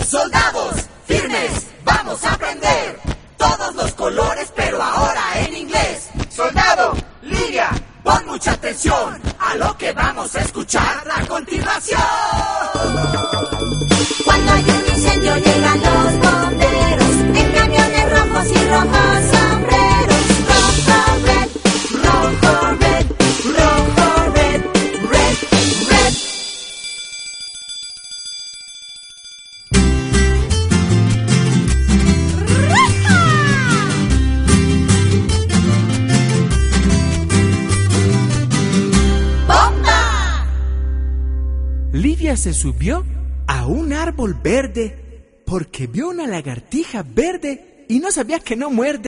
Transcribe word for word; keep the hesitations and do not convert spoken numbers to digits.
Soldados, firmes, vamos a aprender todos los colores, pero ahora en inglés. Soldado, Lidia, pon mucha atención a lo que vamos a escuchar a continuación. Cuando hay un incendio llegan los bomberos en camiones rojos y rojos sombreros. Rojo, red, rojo, red, rojo, red, red, red. ¡Bomba! Lidia se subió a un árbol verde porque vio una lagartija verde y no sabía que no muerde.